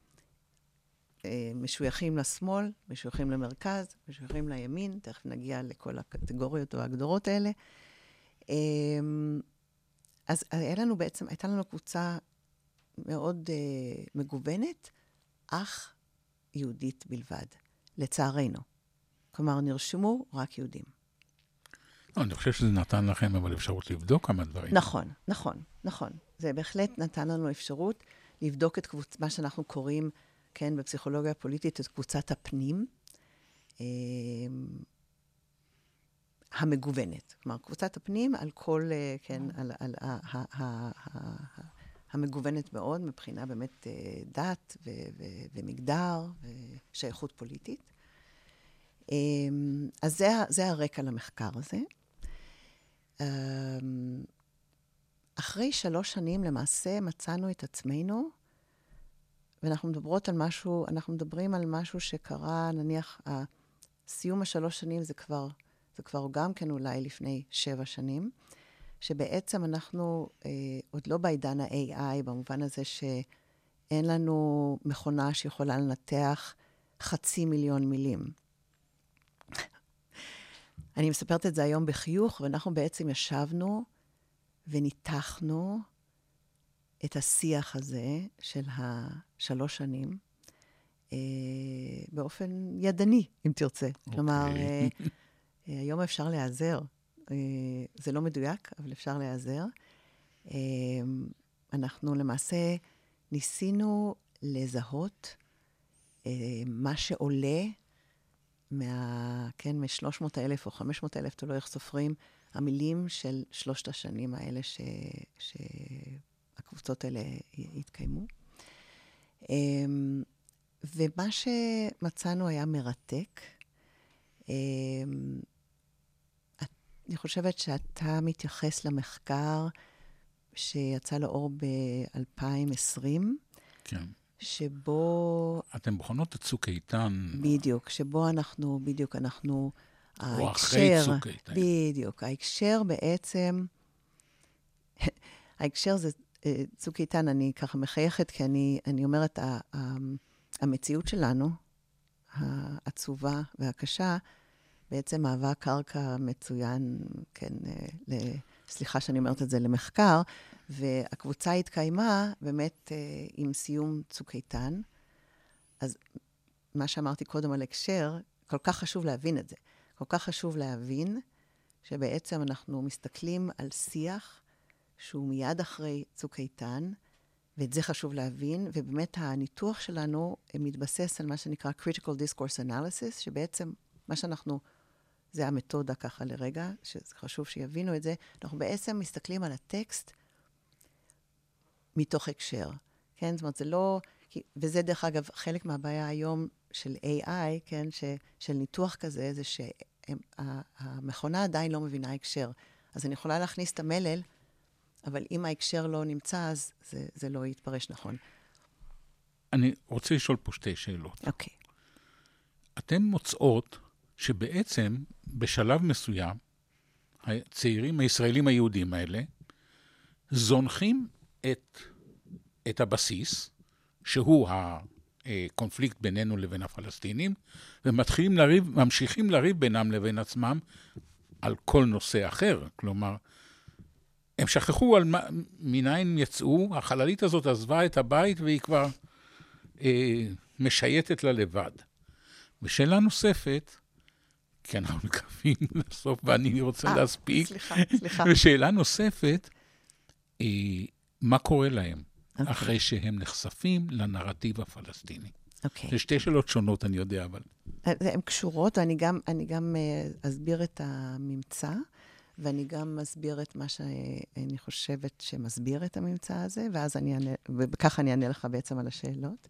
משויכים לשמאל, משויכים למרכז, משויכים לימין, תכף נגיע לכל הקטגוריות או ההגדרות האלה. אז היה לנו בעצם, הייתה לנו קבוצה מאוד uh, מגוונת, אך יהודית בלבד, לצערנו. כלומר, נרשמו רק יהודים. לא, אני חושב שזה נתן לכם אבל אפשרות לבדוק כמה דברים. נכון, נכון, נכון. זה בהחלט נתן לנו אפשרות לבדוק את קבוצ... מה שאנחנו קוראים, כן, בפסיכולוגיה הפוליטית, את קבוצת הפנים, אה, המגוונת. כלומר, קבוצת הפנים על כל, אה, כן, על, על, על, ה, ה, ה, ה, המגוונת מאוד, מבחינה באמת אה, דת ו, ו, ומגדר ושייכות פוליטית. אה, אז זה, זה הרקע למחקר הזה. אה, אחרי שלוש שנים למעשה מצאנו את עצמנו, ואנחנו מדברות על משהו, אנחנו מדברים על משהו שקרה, נניח, סיום השלוש שנים זה כבר, זה כבר גם כן אולי לפני שבע שנים, שבעצם אנחנו אה, עוד לא בעידן ה-איי איי, במובן הזה שאין לנו מכונה שיכולה לנתח חצי מיליון מילים. אני מספרת את זה היום בחיוך, ואנחנו בעצם ישבנו וניתחנו את השיח הזה של השלוש שנים, אה, באופן ידני, אם תרצה. Okay. כלומר, אה, אה, היום אפשר להיעזר. אה, זה לא מדויק, אבל אפשר להיעזר. אה, אנחנו למעשה ניסינו לזהות אה, מה שעולה מה, כן, מ-שלוש מאות אלף או חמש מאות אלף, תלוי איך סופרים, המילים של שלושת השנים האלה ש... ש... הקבוצות האלה התקיימו. ומה שמצאנו היה מרתק. אני חושבת שאתה מתייחס למחקר שיצא לאור ב-אלפיים ועשרים. כן. שבו... אתם בוחנות את צוק איתן. בדיוק, שבו אנחנו, בדיוק, אנחנו... או אחרי צוק איתן. בדיוק, ההקשר בעצם... ההקשר זה... צוק איתן, אני ככה מחייכת, כי אני, אני אומרת, ה, ה, המציאות שלנו, העצובה והקשה, בעצם מהווה קרקע מצוין, כן, ל, סליחה שאני אומרת את זה, למחקר, והקבוצה התקיימה באמת עם סיום צוק איתן. אז מה שאמרתי קודם על הקשר, כל כך חשוב להבין את זה. כל כך חשוב להבין שבעצם אנחנו מסתכלים על שיח, שהוא מיד אחרי צוק איתן, ואת זה חשוב להבין, ובאמת הניתוח שלנו מתבסס על מה שנקרא critical discourse analysis, שבעצם מה שאנחנו, זה המתודה ככה לרגע, שחשוב שיבינו את זה, אנחנו בעצם מסתכלים על הטקסט מתוך הקשר. כן? זאת אומרת, זה לא... וזה דרך אגב חלק מהבעיה היום של איי איי, כן, ש, של ניתוח כזה, זה שהמכונה עדיין לא מבינה הקשר. אז אני יכולה להכניס את המלל, אבל אם ההקשר לא נמצא, אז זה, זה לא יתפרש נכון. אני רוצה לשאול פה שתי שאלות. אוקיי. אתן מוצאות שבעצם בשלב מסוים, הצעירים הישראלים היהודים האלה, זונחים את, את הבסיס, שהוא הקונפליקט בינינו לבין הפלסטינים, ומתחילים לריב, ממשיכים לריב בינם לבין עצמם על כל נושא אחר. כלומר, הם שכחו על מה, מניין יצאו, החללית הזאת עזבה את הבית והיא כבר אה, משייטת לה לבד. ושאלה נוספת, כי אנחנו מקווים לסוף ואני רוצה 아, להספיק, סליחה, סליחה. ושאלה נוספת, אה, מה קורה להם okay. אחרי שהם נחשפים לנרטיב הפלסטיני? Okay. זה שתי שאלות שונות, אני יודע, אבל... הן קשורות, ואני גם, אני גם אסביר את הממצא, ואני גם מסביר את מה שאני חושבת שמסביר את הממצא הזה, ואז אני אענה, וככה אני אענה לך בעצם על השאלות.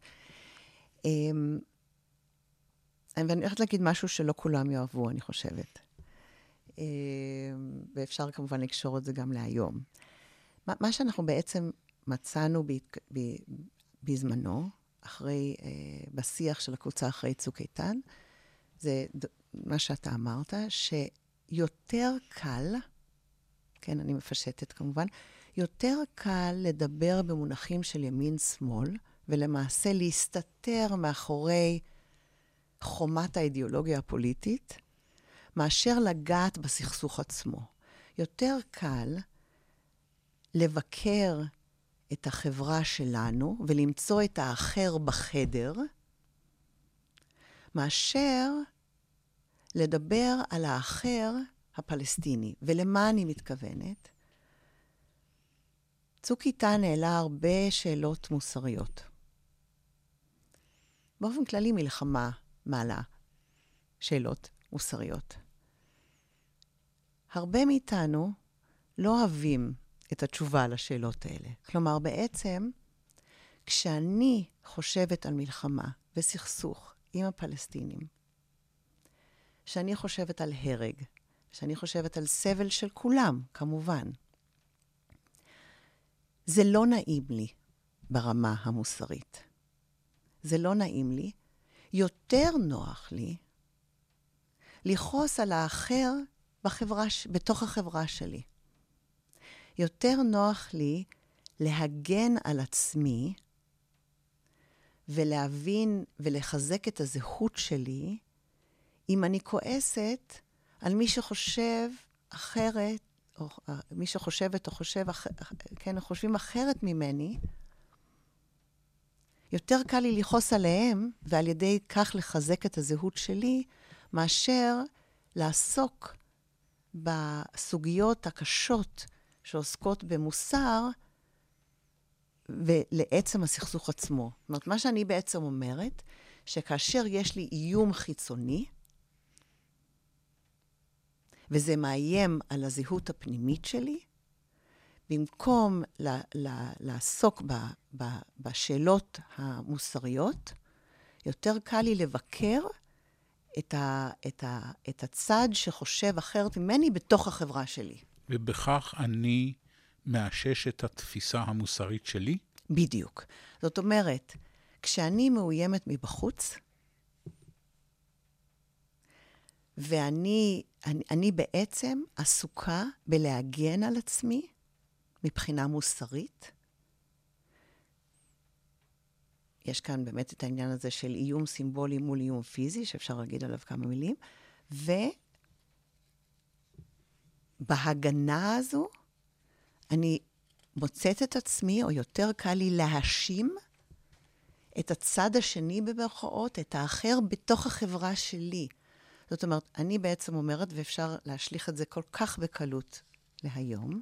ואני הולכת להגיד משהו שלא כולם יאהבו, אני חושבת. ואפשר כמובן לקשור את זה גם להיום. מה שאנחנו בעצם מצאנו בזמנו, אחרי, בשיח של הקבוצה אחרי צוק איתן, זה מה שאתה אמרת, שיותר קל, כן, אני מפשטת כמובן, יותר קל לדבר במונחים של ימין-שמאל, ולמעשה להסתתר מאחורי חומת האידיאולוגיה הפוליטית, מאשר לגעת בסכסוך עצמו. יותר קל לבקר את החברה שלנו, ולמצוא את האחר בחדר, מאשר לדבר על האחר הפלסטיני. ולמה אני מתכוונת? צוק איתן העלה הרבה שאלות מוסריות. באופן כללי מלחמה מעלה שאלות מוסריות. הרבה מאיתנו לא אוהבים את התשובה לשאלות האלה. כלומר, בעצם, כשאני חושבת על מלחמה וסכסוך עם הפלסטינים, שאני חושבת על הרג, שאני חושבת על סבל של כולם, כמובן, זה לא נעים לי ברמה המוסרית. זה לא נעים לי. יותר נוח לי לכעוס על האחר בחברה, בתוך החברה שלי. יותר נוח לי להגן על עצמי ולהבין ולחזק את הזהות שלי אם אני כועסת על מי שחושב אחרת, או מי שחושבת או חושב, כן, חושבים אחרת ממני. יותר קל לי לכעוס עליהם ועל ידי כך לחזק את הזהות שלי, מאשר לעסוק בסוגיות הקשות שעוסקות במוסר ולעצם הסכסוך עצמו. זאת אומרת, מה שאני בעצם אומרת, שכאשר יש לי איום חיצוני, וזה מאיים על הזהות הפנימית שלי, במקום ל- ל- לעסוק ב- ב- בשאלות המוסריות, יותר קל לי לבקר את, ה- את, ה- את הצד שחושב אחרת ממני בתוך החברה שלי. ובכך אני מאשש את התפיסה המוסרית שלי? בדיוק. זאת אומרת, כשאני מאוימת מבחוץ, ואני אני, אני בעצם עסוקה בלהגן על עצמי מבחינה מוסרית, יש כאן באמת את העניין הזה של איום סימבולי מול איום פיזי, שאפשר להגיד עליו כמה מילים, ובהגנה הזו, אני מוצאת את עצמי, או יותר קל לי להאשים את הצד השני במרכאות, את האחר בתוך החברה שלי. זאת אומרת, אני בעצם אומרת, ואפשר להשליך את זה כל כך בקלות להיום,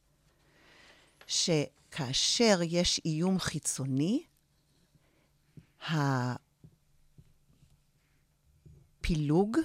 שכאשר יש איום חיצוני, הפילוג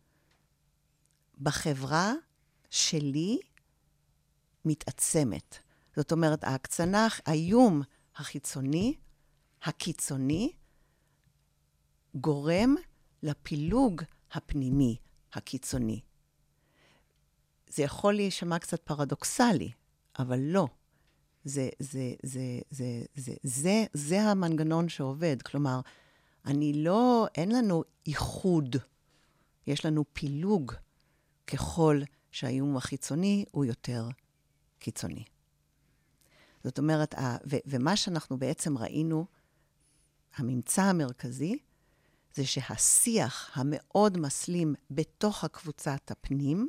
בחברה שלי מתעצמת. זאת אומרת, ההקצנה, האיום החיצוני, הקיצוני, גורם לפילוג הפנימי הקיצוני. זה יכול להישמע קצת פרדוקסלי, אבל לא. זה, זה, זה, זה, זה, זה, זה המנגנון שעובד. כלומר, אני לא, אין לנו איחוד, יש לנו פילוג ככל שהאיום החיצוני הוא יותר קיצוני. זאת אומרת, ו, ומה שאנחנו בעצם ראינו, הממצא המרכזי, זה שהשיח המאוד מסלים בתוך הקבוצת הפנים,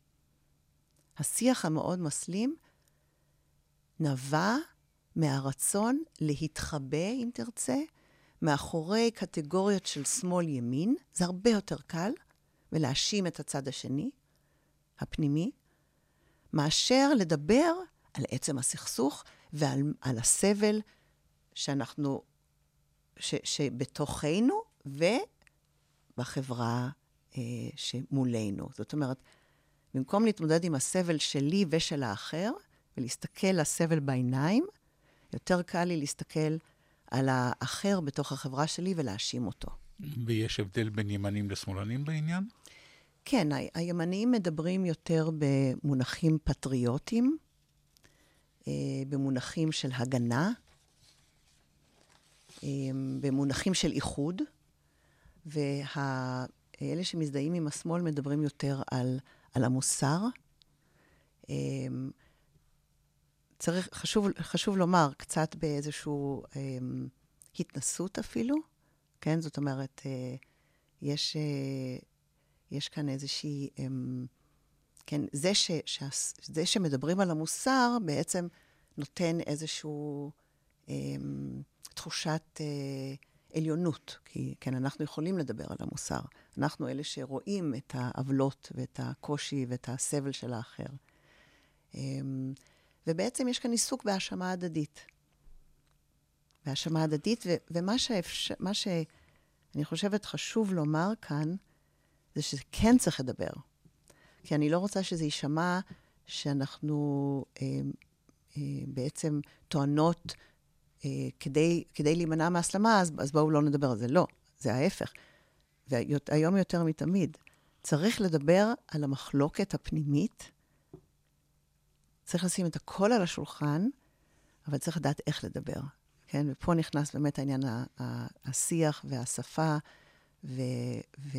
השיח המאוד מסלים נבע מהרצון להתחבא, אם תרצה, מאחורי קטגוריות של שמאל ימין, זה הרבה יותר קל, ולהאשים את הצד השני, הפנימי, מאשר לדבר על עצם הסכסוך ועל על הסבל שאנחנו, ש, שבתוכנו ובחברה אה, שמולנו. זאת אומרת, במקום להתמודד עם הסבל שלי ושל האחר, ולהסתכל לסבל בעיניים, יותר קל לי להסתכל על האחר בתוך החברה שלי ולהאשים אותו. ויש הבדל בין ימנים לשמאלנים בעניין? כן, ה- הימניים מדברים יותר במונחים פטריוטיים, אה, במונחים של הגנה, אה, במונחים של איחוד, ואלה שמזדהים עם השמאל מדברים יותר על, על המוסר. אה, צריך, חשוב, חשוב לומר, קצת באיזשהו אה, התנסות אפילו, כן? זאת אומרת, אה, יש, אה, יש כאן איזושהי, אה, כן, זה, ש, שה, זה שמדברים על המוסר בעצם נותן איזשהו אה, תחושת אה, עליונות, כי כן, אנחנו יכולים לדבר על המוסר. אנחנו אלה שרואים את העוולות ואת הקושי ואת הסבל של האחר. אה, ובעצם יש כאן עיסוק בהאשמה הדדית. בהאשמה הדדית, ו- ומה שאפשר, מה שאני חושבת חשוב לומר כאן, זה שכן צריך לדבר. כי אני לא רוצה שזה יישמע שאנחנו אה, אה, בעצם טוענות אה, כדי, כדי להימנע מהסלמה, אז, אז בואו לא נדבר על זה. לא, זה ההפך. והיום יותר מתמיד. צריך לדבר על המחלוקת הפנימית, צריך לשים את הכל על השולחן, אבל צריך לדעת איך לדבר. כן? ופה נכנס באמת העניין השיח והשפה, ו, ו,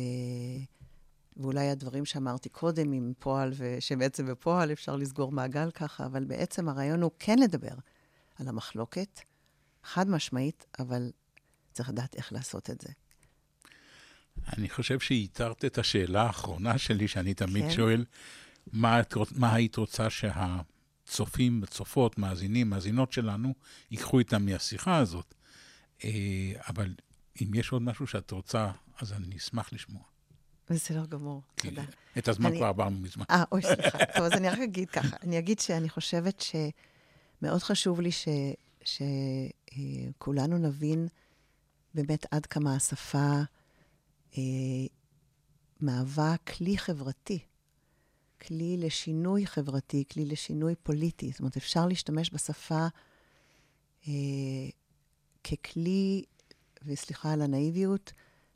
ואולי הדברים שאמרתי קודם עם פועל, ושבעצם בפועל אפשר לסגור מעגל ככה, אבל בעצם הרעיון הוא כן לדבר על המחלוקת, חד משמעית, אבל צריך לדעת איך לעשות את זה. אני חושב שהיתרת את השאלה האחרונה שלי, שאני תמיד כן. שואל, מה, מה היית רוצה שהצופים, צופות, מאזינים, מאזינות שלנו, ייקחו איתם מהשיחה הזאת. אבל אם יש עוד משהו שאת רוצה, אז אני אשמח לשמוע. בסדר גמור, תודה. את הזמן אני... כבר עברנו מזמן. אה, אוי, סליחה. טוב, אז אני רק אגיד ככה. אני אגיד שאני חושבת שמאוד חשוב לי ש... שכולנו נבין באמת עד כמה השפה אה, מהווה כלי חברתי. כלי לשינוי חברתי, כלי לשינוי פוליטי. זאת אומרת, אפשר להשתמש בשפה אה, ככלי, וסליחה על הנאיביות,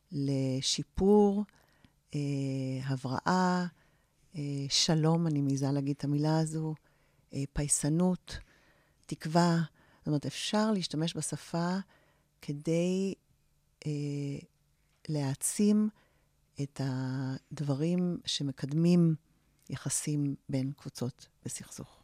לשיפור, אה, הבראה, אה, שלום, אני מעיזה להגיד את המילה הזו, אה, פייסנות, תקווה. זאת אומרת, אפשר להשתמש בשפה כדי אה, להעצים את הדברים שמקדמים יחסים בין קבוצות בסכסוך.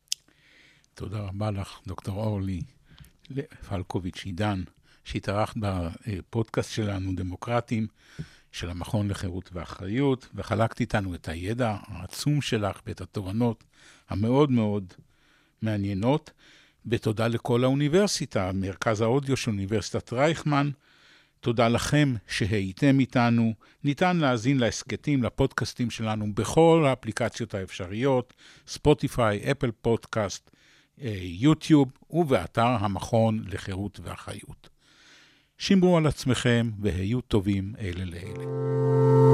תודה רבה לך, דוקטור אורלי פלקוביץ' עידן, שהתארחת בפודקאסט שלנו, דמוקרטים, של המכון לחירות ואחריות, וחלקת איתנו את הידע העצום שלך ואת התובנות המאוד מאוד מעניינות. ותודה לכל האוניברסיטה, מרכז האודיו של אוניברסיטת רייכמן. תודה לכם שהייתם איתנו. ניתן להאזין להסקטים, לפודקאסטים שלנו בכל האפליקציות האפשריות, ספוטיפיי, אפל פודקאסט, יוטיוב ובאתר המכון לחירות ואחריות. שמרו על עצמכם והיו טובים אלה לאלה.